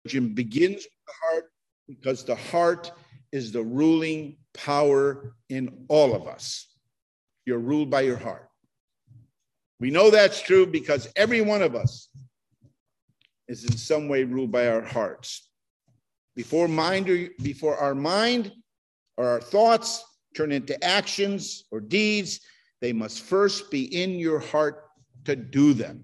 religion begins with the heart, because the heart is the ruling power in all of us. You're ruled by your heart. We know that's true because every one of us is in some way ruled by our hearts. Before our mind or our thoughts turn into actions or deeds, they must first be in your heart to do them.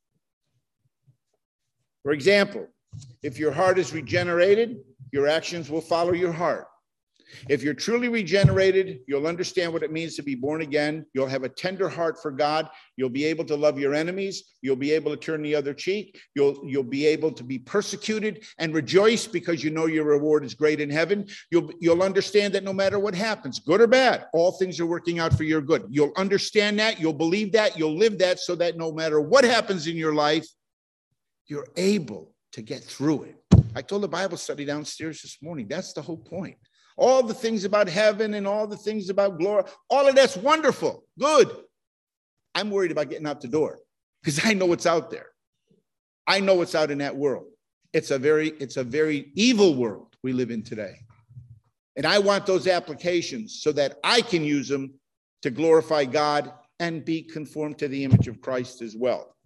For example, if your heart is regenerated, your actions will follow your heart. If you're truly regenerated, you'll understand what it means to be born again. You'll have a tender heart for God. You'll be able to love your enemies. You'll be able to turn the other cheek. You'll be able to be persecuted and rejoice because you know your reward is great in heaven. You'll understand that no matter what happens, good or bad, all things are working out for your good. You'll understand that. You'll believe that. You'll live that, so that no matter what happens in your life, you're able to get through it. I told the Bible study downstairs this morning. That's the whole point. All the things about heaven and all the things about glory, all of that's wonderful, good. I'm worried about getting out the door because I know what's out there. I know what's out in that world. It's a very evil world we live in today. And I want those applications so that I can use them to glorify God and be conformed to the image of Christ as well.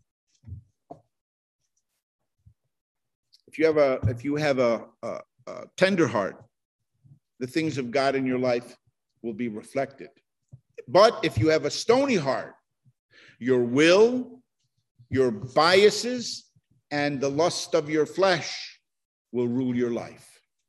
If you have a tender heart, the things of God in your life will be reflected. But if you have a stony heart, your will, your biases, and the lust of your flesh will rule your life.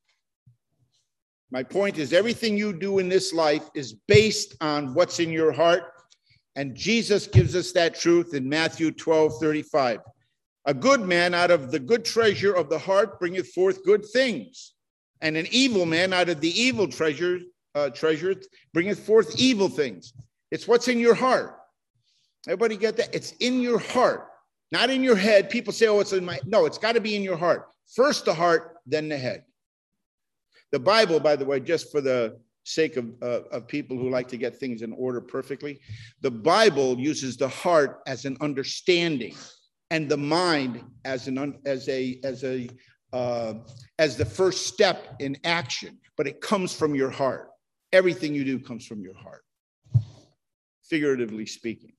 My point is, everything you do in this life is based on what's in your heart. And Jesus gives us that truth in Matthew 12:35. A good man out of the good treasure of the heart bringeth forth good things. And an evil man out of the evil treasure bringeth forth evil things. It's what's in your heart. Everybody get that? It's in your heart, not in your head. People say, oh, it's in my... No, it's got to be in your heart. First the heart, then the head. The Bible, by the way, just for the sake of people who like to get things in order perfectly, the Bible uses the heart as an understanding and the mind as the first step in action, but it comes from your heart. Everything you do comes from your heart, figuratively speaking.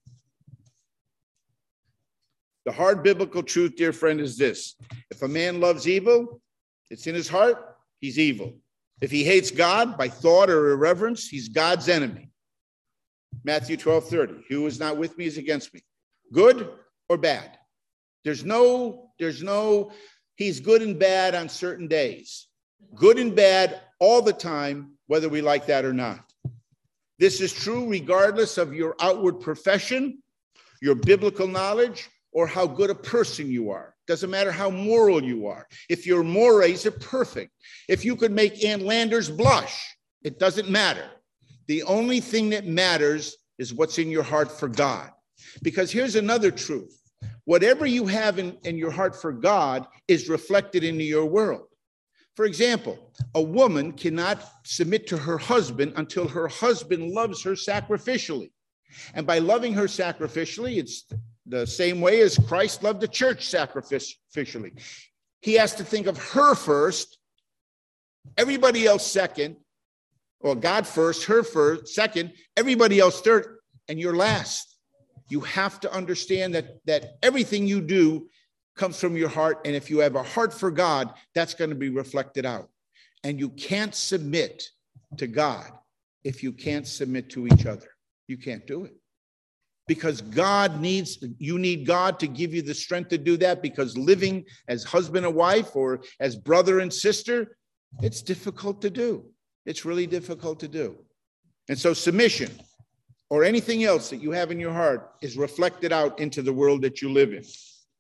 The hard biblical truth, dear friend, is this: if a man loves evil, it's in his heart, he's evil. If he hates God by thought or irreverence, he's God's enemy. Matthew 12:30, he who is not with me is against me. Good or bad? There's no, he's good and bad on certain days. Good and bad all the time, whether we like that or not. This is true regardless of your outward profession, your biblical knowledge, or how good a person you are. Doesn't matter how moral you are. If your mores are perfect, if you could make Ann Landers blush, it doesn't matter. The only thing that matters is what's in your heart for God. Because here's another truth. Whatever you have in your heart for God is reflected into your world. For example, a woman cannot submit to her husband until her husband loves her sacrificially. And by loving her sacrificially, it's the same way as Christ loved the church sacrificially. He has to think of her first, everybody else second, or God first, her first, second, everybody else third, and you're last. You have to understand that everything you do comes from your heart. And if you have a heart for God, that's going to be reflected out. And you can't submit to God if you can't submit to each other. You can't do it. Because you need God to give you the strength to do that, because living as husband and wife or as brother and sister, it's difficult to do. It's really difficult to do. And so submission, or anything else that you have in your heart, is reflected out into the world that you live in.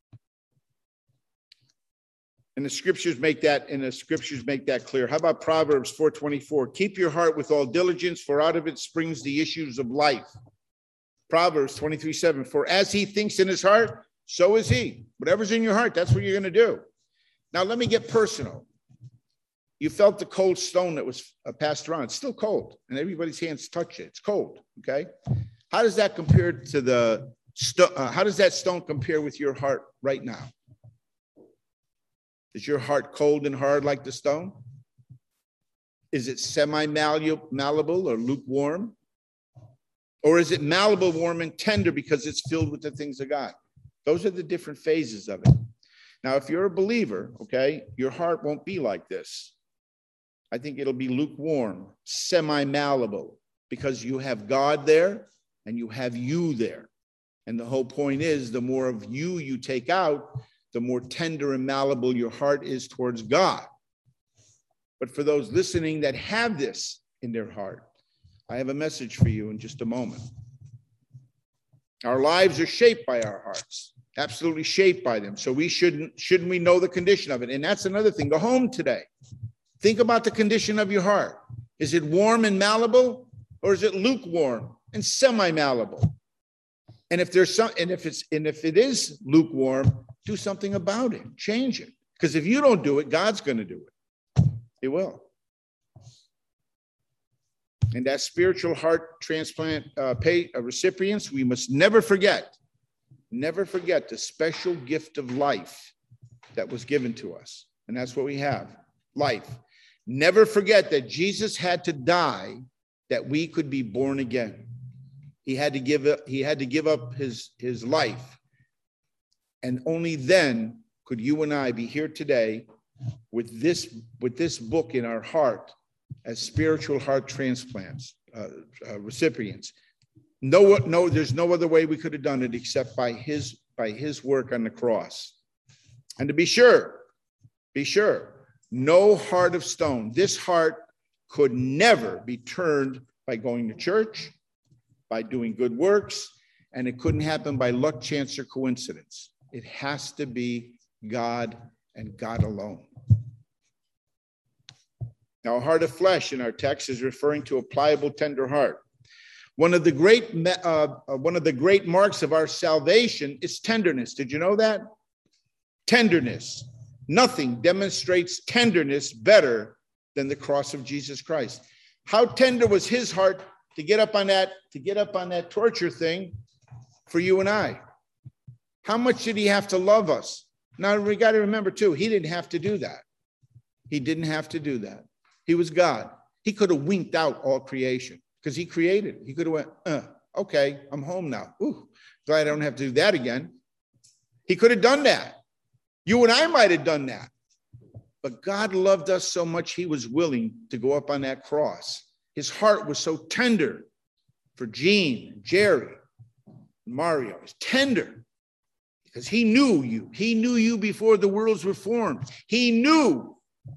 And the scriptures make that clear. How about Proverbs 4:24? Keep your heart with all diligence, for out of it springs the issues of life. Proverbs 23:7, for as he thinks in his heart, so is he. Whatever's in your heart, that's what you're going to do. Now, let me get personal. You felt the cold stone that was passed around. It's still cold, and everybody's hands touch it. It's cold, okay? How does that compare to how does that stone compare with your heart right now? Is your heart cold and hard like the stone? Is it semi-malleable or lukewarm? Or is it malleable, warm, and tender because it's filled with the things of God? Those are the different phases of it. Now, if you're a believer, okay, your heart won't be like this. I think it'll be lukewarm, semi-malleable, because you have God there and you have you there. And the whole point is, the more of you take out, the more tender and malleable your heart is towards God. But for those listening that have this in their heart, I have a message for you in just a moment. Our lives are shaped by our hearts, absolutely shaped by them. So shouldn't we know the condition of it? And that's another thing. Go home today. Think about the condition of your heart. Is it warm and malleable, or is it lukewarm and semi-malleable? And if it is lukewarm, do something about it. Change it. Because if you don't do it, God's going to do it. He will. And that spiritual heart transplant recipients, we must never forget the special gift of life that was given to us. And that's what we have, life. Never forget that Jesus had to die that we could be born again. He had to give up his life. And only then could you and I be here today with this book in our heart as spiritual heart transplants, recipients. No, there's no other way we could have done it except by his work on the cross. And to be sure, no heart of stone. This heart could never be turned by going to church, by doing good works, and it couldn't happen by luck, chance, or coincidence. It has to be God and God alone. Now, a heart of flesh in our text is referring to a pliable, tender heart. One of the great marks of our salvation is tenderness. Did you know that? Tenderness. Nothing demonstrates tenderness better than the cross of Jesus Christ. How tender was his heart to get up on that torture thing for you and I? How much did he have to love us? Now, we got to remember, too, he didn't have to do that. He didn't have to do that. He was God. He could have winked out all creation because he created it. He could have went, okay, I'm home now. Ooh, glad I don't have to do that again. He could have done that. You and I might have done that. But God loved us so much, he was willing to go up on that cross. His heart was so tender for Gene, Jerry, Mario. It was tender because he knew you. He knew you before the worlds were formed. He knew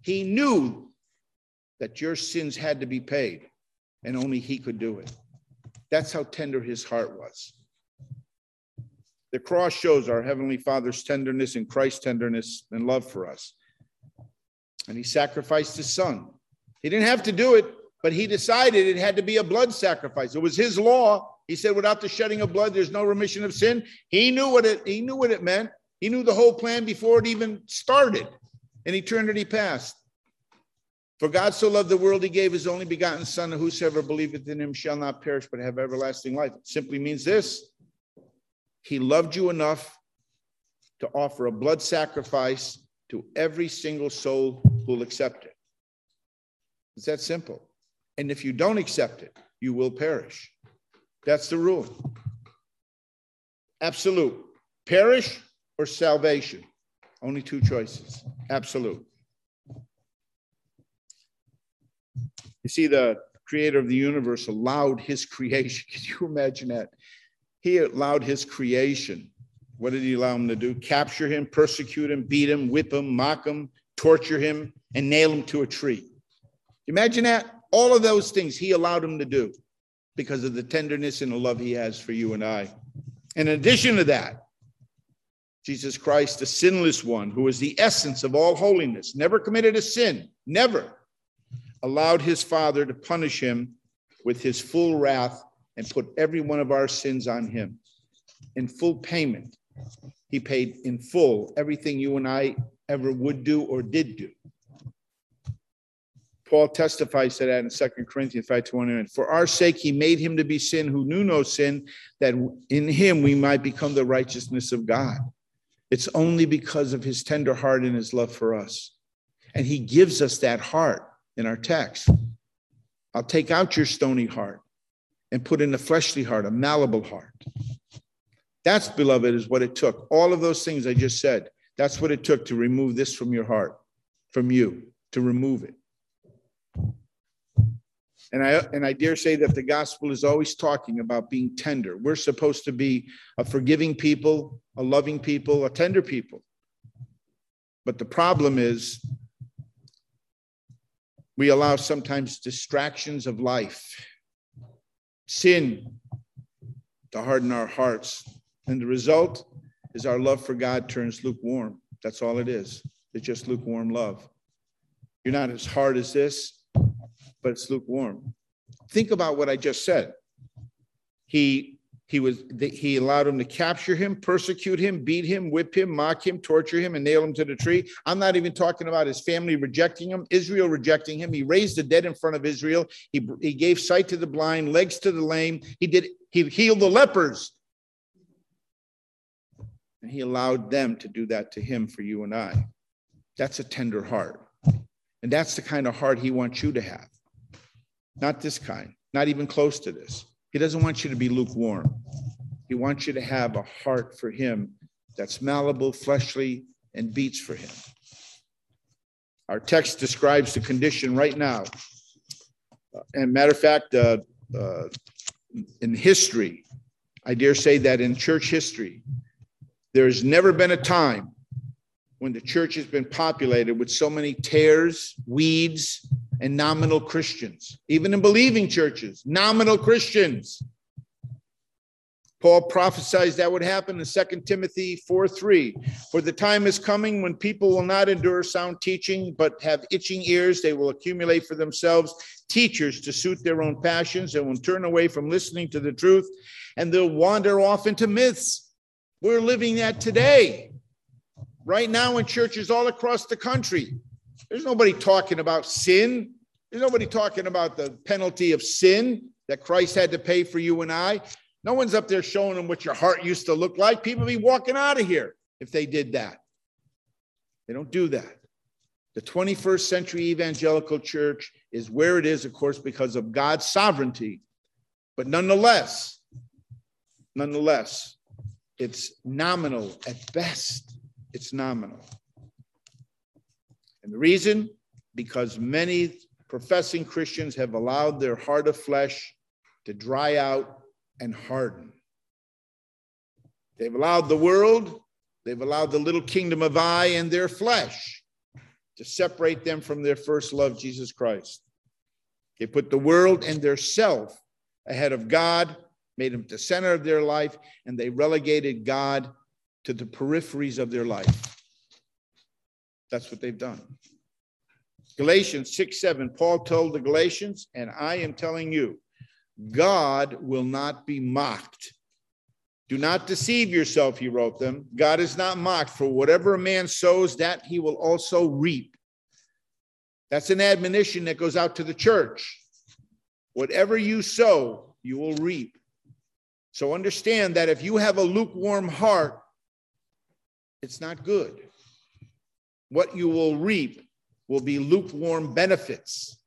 that your sins had to be paid, and only he could do it. That's how tender his heart was. The cross shows our Heavenly Father's tenderness and Christ's tenderness and love for us. And he sacrificed his son. He didn't have to do it, but he decided it had to be a blood sacrifice. It was his law. He said, without the shedding of blood, there's no remission of sin. He knew what it meant. He knew the whole plan before it even started. In eternity past. For God so loved the world, he gave his only begotten Son, and whosoever believeth in him shall not perish, but have everlasting life. It simply means this. He loved you enough to offer a blood sacrifice to every single soul who will accept it. It's that simple. And if you don't accept it, you will perish. That's the rule. Absolute. Perish or salvation. Only two choices. Absolute. You see, the creator of the universe allowed his creation. Can you imagine that? He allowed his creation. What did he allow him to do? Capture him, persecute him, beat him, whip him, mock him, torture him, and nail him to a tree. Imagine that? All of those things he allowed him to do because of the tenderness and the love he has for you and I. And in addition to that, Jesus Christ, the sinless one, who is the essence of all holiness, never committed a sin, never, allowed his Father to punish him with his full wrath and put every one of our sins on him in full payment. He paid in full everything you and I ever would do or did do. Paul testifies to that in 2 Corinthians 5:29. For our sake, he made him to be sin who knew no sin, that in him we might become the righteousness of God. It's only because of his tender heart and his love for us. And he gives us that heart in our text. I'll take out your stony heart and put in a fleshly heart, a malleable heart. That's, beloved, is what it took. All of those things I just said, that's what it took to remove this from your heart, from you, to remove it. And I dare say that the gospel is always talking about being tender. We're supposed to be a forgiving people, a loving people, a tender people. But the problem is we allow sometimes distractions of life, sin, to harden our hearts. And the result is our love for God turns lukewarm. That's all it is. It's just lukewarm love. You're not as hard as this, but it's lukewarm. Think about what I just said. He allowed him to capture him, persecute him, beat him, whip him, mock him, torture him, and nail him to the tree. I'm not even talking about his family rejecting him, Israel rejecting him. He raised the dead in front of Israel. He gave sight to the blind, legs to the lame. He healed the lepers. And he allowed them to do that to him for you and I. That's a tender heart. And that's the kind of heart he wants you to have. Not this kind, not even close to this. He doesn't want you to be lukewarm. He wants you to have a heart for him that's malleable, fleshly, and beats for him. Our text describes the condition right now. And matter of fact, in history, I dare say that in church history, there's never been a time when the church has been populated with so many tares, weeds, and nominal Christians. Even in believing churches, nominal Christians. Paul prophesies that would happen in 2 Timothy 4:3. For the time is coming when people will not endure sound teaching, but have itching ears. They will accumulate for themselves teachers to suit their own passions and will turn away from listening to the truth, and they'll wander off into myths. We're living that today. Right now in churches all across the country. There's nobody talking about sin. There's nobody talking about the penalty of sin that Christ had to pay for you and I. No one's up there showing them what your heart used to look like. People be walking out of here if they did that. They don't do that. The 21st century evangelical church is where it is, of course, because of God's sovereignty. But nonetheless, it's nominal at best. It's nominal. And the reason? Because many professing Christians have allowed their heart of flesh to dry out and harden. They've allowed the world, they've allowed the little kingdom of I and their flesh to separate them from their first love, Jesus Christ. They put the world and their self ahead of God, made him the center of their life, and they relegated God to the peripheries of their life. That's what they've done. Galatians 6:7, Paul told the Galatians, and I am telling you, God will not be mocked. Do not deceive yourself, he wrote them. God is not mocked, for whatever a man sows, that he will also reap. That's an admonition that goes out to the church. Whatever you sow, you will reap. So understand that if you have a lukewarm heart, it's not good. What you will reap will be lukewarm benefits,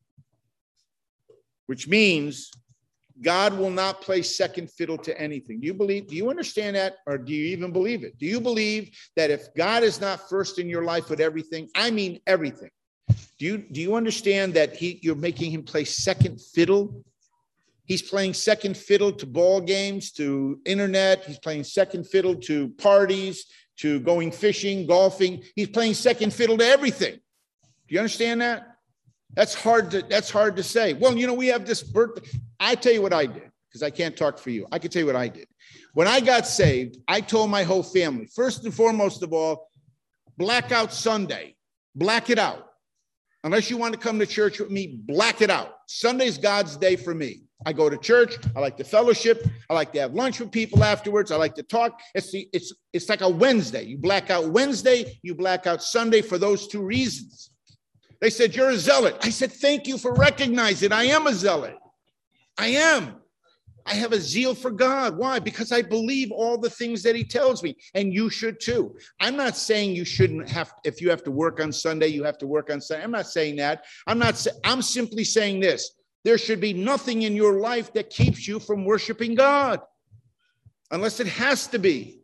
which means God will not play second fiddle to anything. Do you understand that, or do you even believe it? Do you believe that if God is not first in your life with everything, I mean everything, do you understand that you're making him play second fiddle? He's playing second fiddle to ball games, to internet. He's playing second fiddle to parties, to going fishing, golfing. He's playing second fiddle to everything. Do you understand that? That's hard to say. Well, we have this birthday. I tell you what I did, because I can't talk for you. I can tell you what I did. When I got saved, I told my whole family, first and foremost of all, blackout Sunday, black it out. Unless you want to come to church with me, black it out. Sunday's God's day for me. I go to church. I like to fellowship. I like to have lunch with people afterwards. I like to talk. It's like a Wednesday. You black out Wednesday, you black out Sunday for those two reasons. They said, you're a zealot. I said, thank you for recognizing I am a zealot. I am. I have a zeal for God. Why? Because I believe all the things that he tells me, and you should too. I'm not saying you shouldn't have, if you have to work on Sunday, you have to work on Sunday. I'm not saying that. I'm simply saying this. There should be nothing in your life that keeps you from worshiping God, unless it has to be.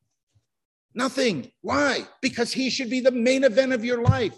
Nothing. Why? Because he should be the main event of your life.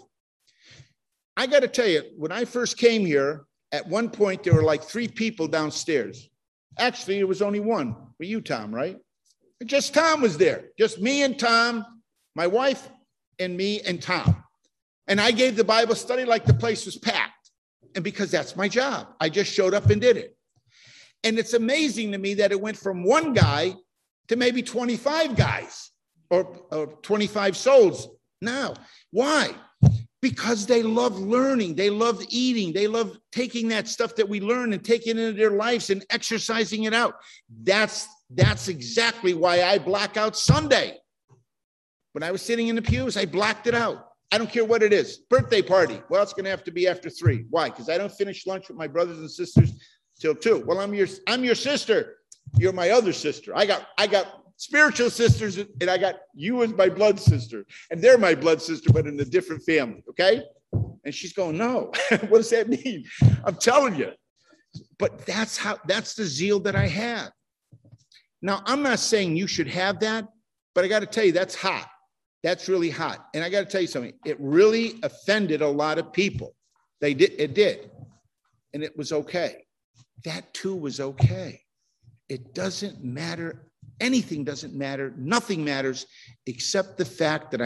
I got to tell you, when I first came here, at one point, there were like 3 people downstairs. Actually, it was only one. Were you, Tom, right? Just Tom was there. Just me and Tom, my wife and me and Tom. And I gave the Bible study like the place was packed. And because that's my job, I just showed up and did it. And it's amazing to me that it went from one guy to maybe 25 guys or 25 souls now. Why? Because they love learning, they love eating, they love taking that stuff that we learn and taking it into their lives and exercising it out. That's exactly why I black out Sunday. When I was sitting in the pews, I blacked it out. I don't care what it is. Birthday party. Well, it's going to have to be after 3. Why? Because I don't finish lunch with my brothers and sisters till 2. Well, I'm your sister. You're my other sister. I got spiritual sisters, and I got you as my blood sister, and they're my blood sister, but in a different family, okay? And she's going, no, what does that mean? I'm telling you. But that's the zeal that I have. Now, I'm not saying you should have that, but I got to tell you, that's hot. That's really hot. And I got to tell you something. It really offended a lot of people. It did. And it was okay. That too was okay. It doesn't matter. Anything doesn't matter. Nothing matters except the fact that I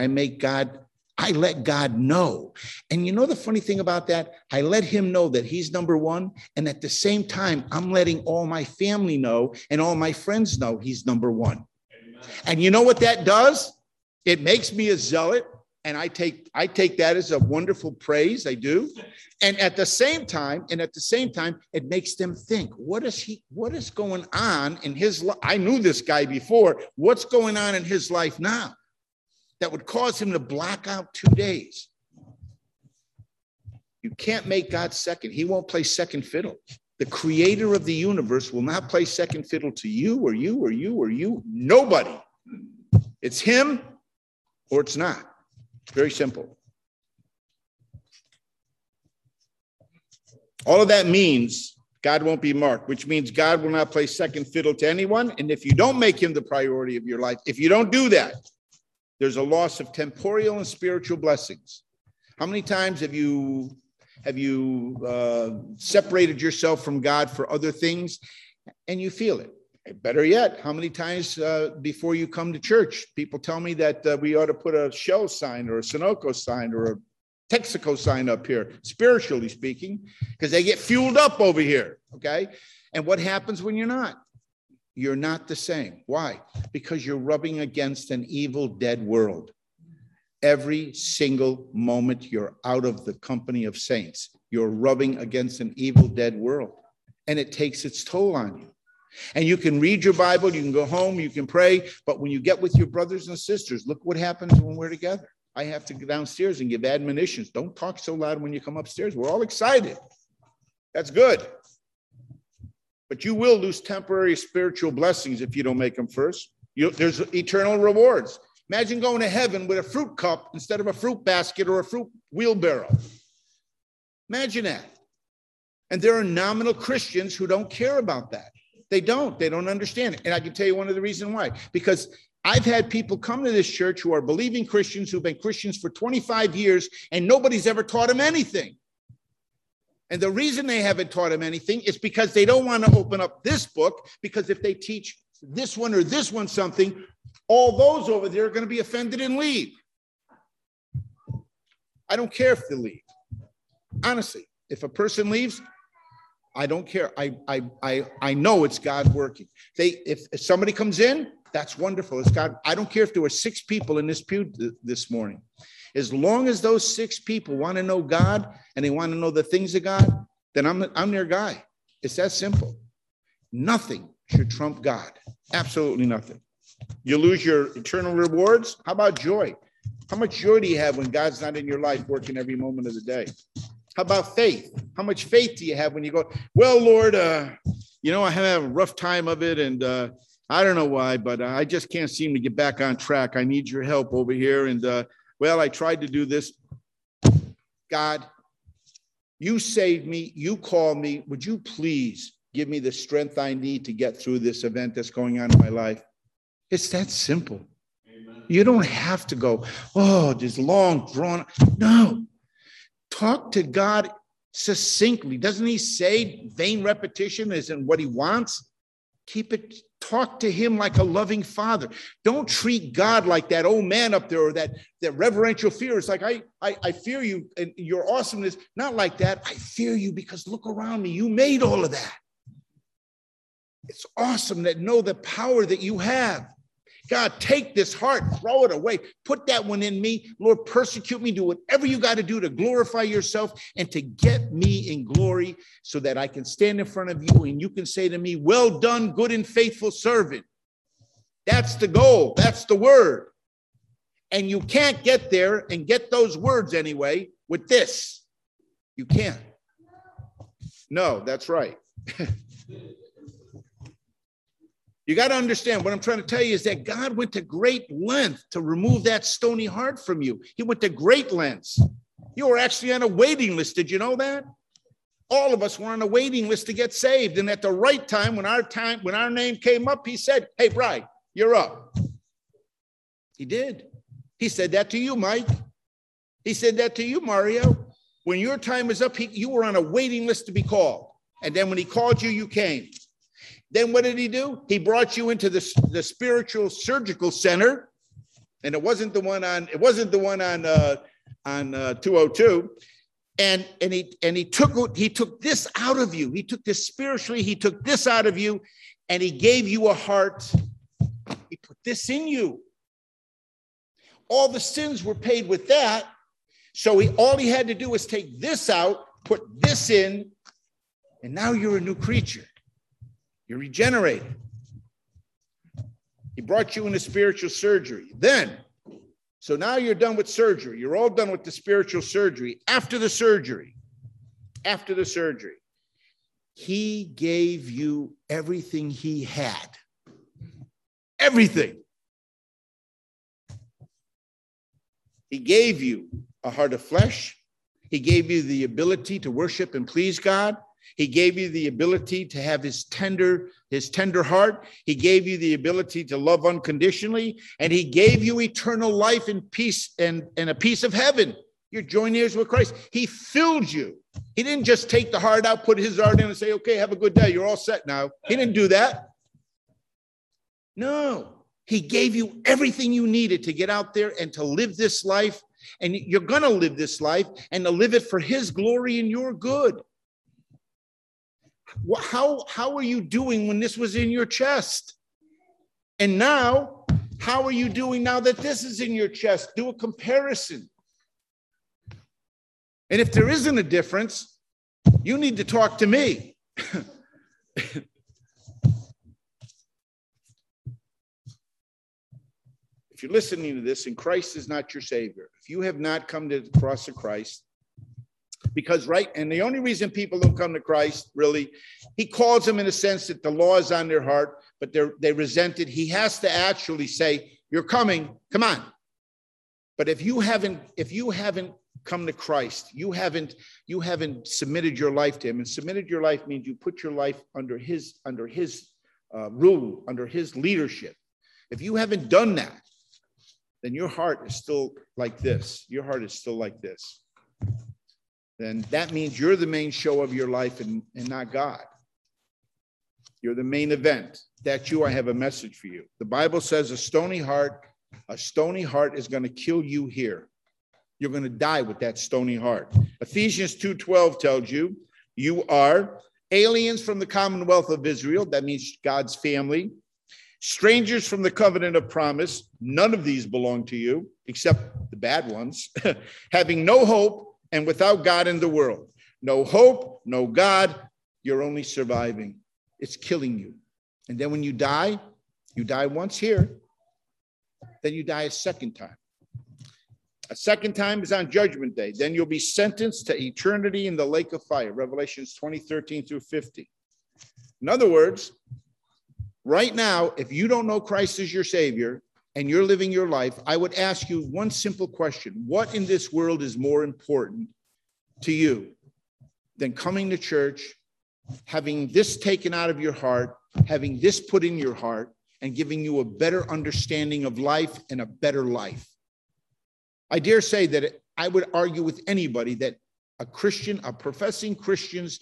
let God know. And you know the funny thing about that? I let him know that he's number one. And at the same time, I'm letting all my family know and all my friends know he's number one. Amen. And you know what that does? It makes me a zealot. And I take that as a wonderful praise. I do. And at the same time, it makes them think, what is going on in his life? I knew this guy before. What's going on in his life now that would cause him to block out 2 days? You can't make God second. He won't play second fiddle. The creator of the universe will not play second fiddle to you or you or you or you. Nobody. It's him or it's not. Very simple. All of that means God won't be marked, which means God will not play second fiddle to anyone. And if you don't make him the priority of your life, if you don't do that, there's a loss of temporal and spiritual blessings. How many times have you separated yourself from God for other things and you feel it? Better yet, how many times before you come to church, people tell me that we ought to put a Shell sign or a Sunoco sign or a Texaco sign up here, spiritually speaking, because they get fueled up over here, okay? And what happens when you're not? You're not the same. Why? Because you're rubbing against an evil, dead world. Every single moment you're out of the company of saints, you're rubbing against an evil, dead world, and it takes its toll on you. And you can read your Bible, you can go home, you can pray, but when you get with your brothers and sisters, look what happens when we're together. I have to go downstairs and give admonitions. Don't talk so loud when you come upstairs. We're all excited. That's good. But you will lose temporary spiritual blessings if you don't make them first. There's eternal rewards. Imagine going to heaven with a fruit cup instead of a fruit basket or a fruit wheelbarrow. Imagine that. And there are nominal Christians who don't care about that. They don't understand it. And I can tell you one of the reasons why. Because I've had people come to this church who are believing Christians, who've been Christians for 25 years, and nobody's ever taught them anything. And the reason they haven't taught them anything is because they don't want to open up this book, because if they teach this one or this one something, all those over there are going to be offended and leave. I don't care if they leave. Honestly, if a person leaves, I don't care. I know it's God working. If somebody comes in, that's wonderful. It's God. I don't care if there were 6 people in this pew this morning. As long as those 6 people want to know God and they want to know the things of God, then I'm their guy. It's that simple. Nothing should trump God. Absolutely nothing. You lose your eternal rewards. How about joy? How much joy do you have when God's not in your life working every moment of the day? How about faith? How much faith do you have when you go, well, Lord, You know, I have a rough time of it, and I don't know why, but I just can't seem to get back on track. I need your help over here. And well, I tried to do this. God, you saved me. You called me. Would you please give me the strength I need to get through this event that's going on in my life? It's that simple. Amen. You don't have to go, oh, this long drawn. No. Talk to God succinctly. Doesn't he say vain repetition isn't what he wants? Keep it, talk to him like a loving father. Don't treat God like that old man up there or that reverential fear. It's like, I fear you and your awesomeness. Not like that. I fear you because look around me. You made all of that. It's awesome that know the power that you have. God, take this heart, throw it away. Put that one in me. Lord, persecute me. Do whatever you got to do to glorify yourself and to get me in glory so that I can stand in front of you and you can say to me, well done, good and faithful servant. That's the goal. That's the word. And you can't get there and get those words anyway with this. You can't. No, that's right. You got to understand what I'm trying to tell you is that God went to great length to remove that stony heart from you. He went to great lengths. You were actually on a waiting list. Did you know that? All of us were on a waiting list to get saved. And at the right time, when our name came up, he said, hey, Bri, you're up. He did. He said that to you, Mike. He said that to you, Mario. When your time was up, you were on a waiting list to be called. And then when he called you, you came. Then what did he do? He brought you into the spiritual surgical center, and it wasn't the one on 202. And he took this out of you. He took this spiritually. He took this out of you, and he gave you a heart. He put this in you. All the sins were paid with that. So all he had to do was take this out, put this in, and now you're a new creature. You're regenerated. He brought you into spiritual surgery. So now you're done with surgery. You're all done with the spiritual surgery. After the surgery, he gave you everything he had. Everything. He gave you a heart of flesh. He gave you the ability to worship and please God. He gave you the ability to have his tender heart. He gave you the ability to love unconditionally. And he gave you eternal life and peace and a piece of heaven. You're joint heirs with Christ. He filled you. He didn't just take the heart out, put his heart in and say, okay, have a good day. You're all set now. He didn't do that. No, he gave you everything you needed to get out there and to live this life. And you're going to live this life and to live it for his glory and your good. How are you doing when this was in your chest? And now, how are you doing now that this is in your chest? Do a comparison. And if there isn't a difference, you need to talk to me. If you're listening to this and Christ is not your Savior, if you have not come to the cross of Christ, because and the only reason people don't come to Christ, really, he calls them in a sense that the law is on their heart, but they resent it. He has to actually say, you're coming, come on. But if you haven't come to Christ, you haven't submitted your life to him, and submitted your life means you put your life under his rule, under his leadership. If you haven't done that, then your heart is still like this. Your heart is still like this. Then that means you're the main show of your life and not God. You're the main event. That's you. I have a message for you. The Bible says a stony heart is going to kill you here. You're going to die with that stony heart. Ephesians 2:12 tells you, you are aliens from the commonwealth of Israel. That means God's family. Strangers from the covenant of promise. None of these belong to you, except the bad ones. Having no hope and without God in the world. No hope, no God. You're only surviving. It's killing you. And then when you die once here. Then you die a second time. A second time is on Judgment Day. Then you'll be sentenced to eternity in the lake of fire. Revelations 20:13 through 50. In other words, right now, if you don't know Christ as your Savior and you're living your life, I would ask you one simple question. What in this world is more important to you than coming to church, having this taken out of your heart, having this put in your heart, and giving you a better understanding of life and a better life? I dare say that I would argue with anybody that a Christian, a practicing Christian's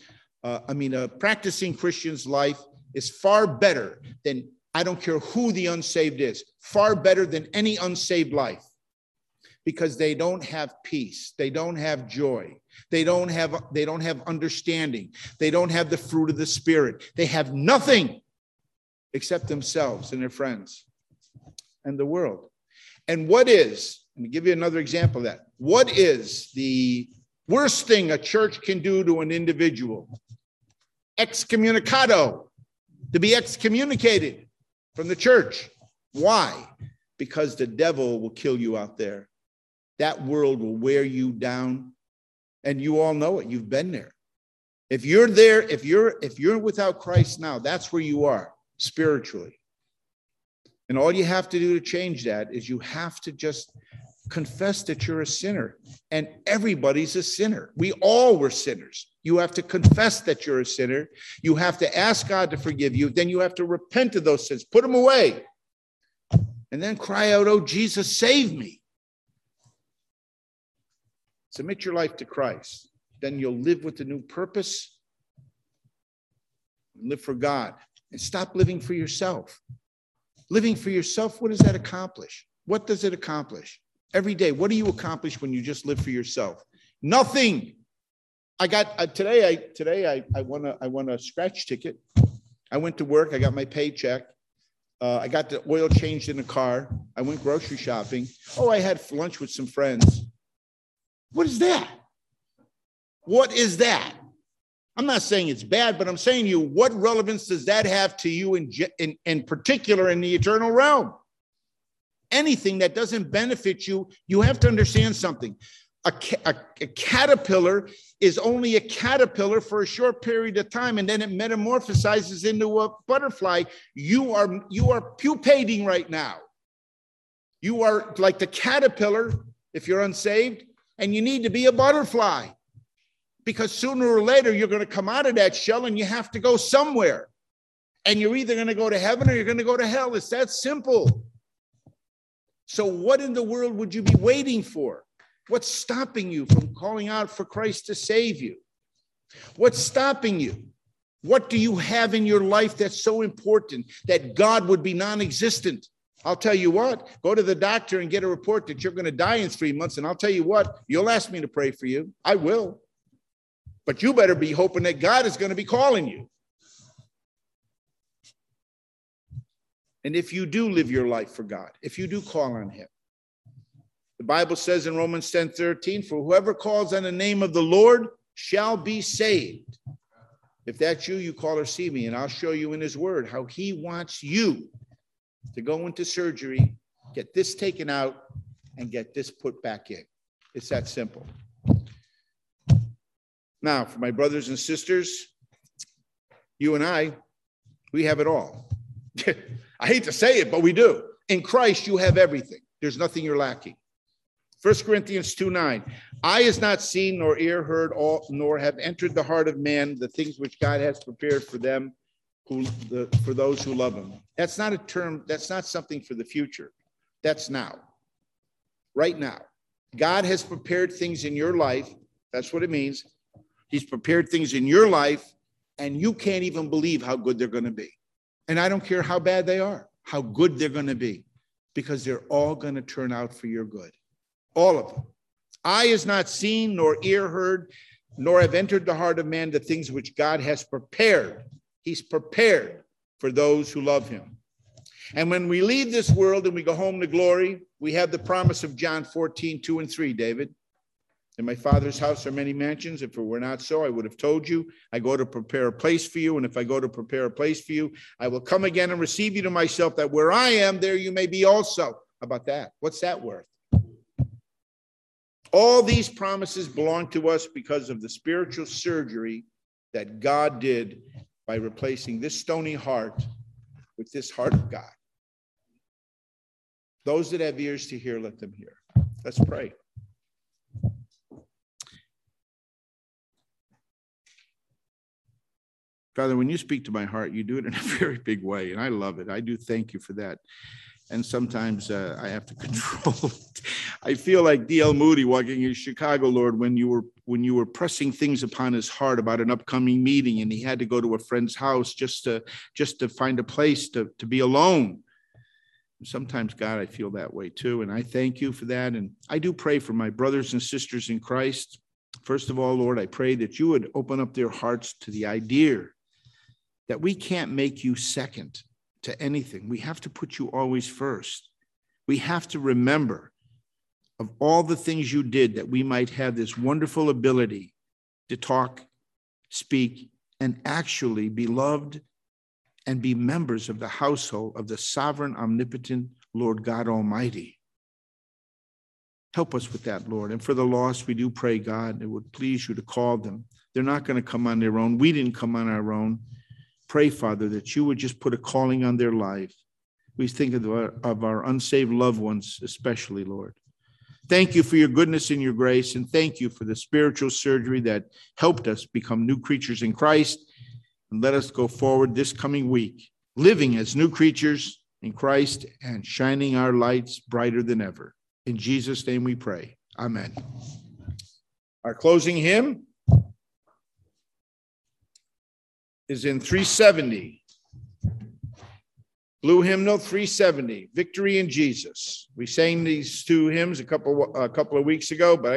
life is far better than, I don't care who the unsaved is, far better than any unsaved life, because they don't have peace. They don't have joy. They don't have understanding. They don't have the fruit of the Spirit. They have nothing except themselves and their friends and the world. And what is, let me give you another example of that. What is the worst thing a church can do to an individual? Excommunicado, to be excommunicated from the church. Why? Because the devil will kill you out there. That world will wear you down, and you all know it. You've been there. If you're there, if you're without Christ now, that's where you are spiritually. And all you have to do to change that is you have to just confess that you're a sinner. And everybody's a sinner. We all were sinners. You have to confess that you're a sinner. You have to ask God to forgive you. Then you have to repent of those sins, put them away, and then cry out, "Oh, Jesus, save me." Submit your life to Christ. Then you'll live with a new purpose. Live for God. And stop living for yourself. Living for yourself, what does that accomplish? What does it accomplish? Every day, what do you accomplish when you just live for yourself? Nothing. I got today I won a scratch ticket. I went to work. I got my paycheck. I got the oil changed in the car. I went grocery shopping. Oh, I had lunch with some friends. What is that? What is that? I'm not saying it's bad, but I'm saying to you, what relevance does that have to you in particular in the eternal realm? Anything that doesn't benefit you, you have to understand something. A caterpillar is only a caterpillar for a short period of time, and then it metamorphosizes into a butterfly. You are pupating right now. You are like the caterpillar if you're unsaved, and you need to be a butterfly, because sooner or later you're going to come out of that shell and you have to go somewhere. And you're either going to go to heaven or you're going to go to hell. It's that simple. So what in the world would you be waiting for? What's stopping you from calling out for Christ to save you? What's stopping you? What do you have in your life that's so important that God would be non-existent? I'll tell you what, go to the doctor and get a report that you're going to die in 3 months. And I'll tell you what, you'll ask me to pray for you. I will. But you better be hoping that God is going to be calling you. And if you do live your life for God, if you do call on him, the Bible says in Romans 10:13, for whoever calls on the name of the Lord shall be saved. If that's you, you call or see me, and I'll show you in his word how he wants you to go into surgery, get this taken out, and get this put back in. It's that simple. Now, for my brothers and sisters, you and I, we have it all. I hate to say it, but we do. In Christ, you have everything. There's nothing you're lacking. 1 Corinthians 2:9, eye has not seen nor ear heard, nor have entered the heart of man the things which God has prepared for them, for those who love him. That's not a term, that's not something for the future. That's now. Right now. God has prepared things in your life. That's what it means. He's prepared things in your life, and you can't even believe how good they're going to be. And I don't care how bad they are, how good they're going to be, because they're all going to turn out for your good. All of them. Eye has not seen, nor ear heard, nor have entered the heart of man the things which God has prepared. He's prepared for those who love him. And when we leave this world and we go home to glory, we have the promise of John 14:2-3, David. In my Father's house are many mansions. If it were not so, I would have told you. I go to prepare a place for you. And if I go to prepare a place for you, I will come again and receive you to myself, that where I am, there you may be also. How about that? What's that worth? All these promises belong to us because of the spiritual surgery that God did by replacing this stony heart with this heart of God. Those that have ears to hear, let them hear. Let's pray. Father, when you speak to my heart, you do it in a very big way, and I love it. I do thank you for that. And sometimes I have to control it. I feel like D.L. Moody walking in Chicago, Lord, when you were pressing things upon his heart about an upcoming meeting, and he had to go to a friend's house just to find a place to be alone. Sometimes, God, I feel that way too, and I thank you for that. And I do pray for my brothers and sisters in Christ. First of all, Lord, I pray that you would open up their hearts to the idea that we can't make you second to anything. We have to put you always first. We have to remember of all the things you did that we might have this wonderful ability to talk, speak, and actually be loved and be members of the household of the sovereign, omnipotent Lord God Almighty. Help us with that, Lord. And for the lost, we do pray, God, it would please you to call them. They're not going to come on their own. We didn't come on our own. Pray, Father, that you would just put a calling on their life. We think of our unsaved loved ones, especially, Lord. Thank you for your goodness and your grace, and thank you for the spiritual surgery that helped us become new creatures in Christ. And let us go forward this coming week, living as new creatures in Christ and shining our lights brighter than ever. In Jesus' name we pray. Amen. Our closing hymn is in 370. Blue hymnal 370, Victory in Jesus. We sang these two hymns a couple of weeks ago, but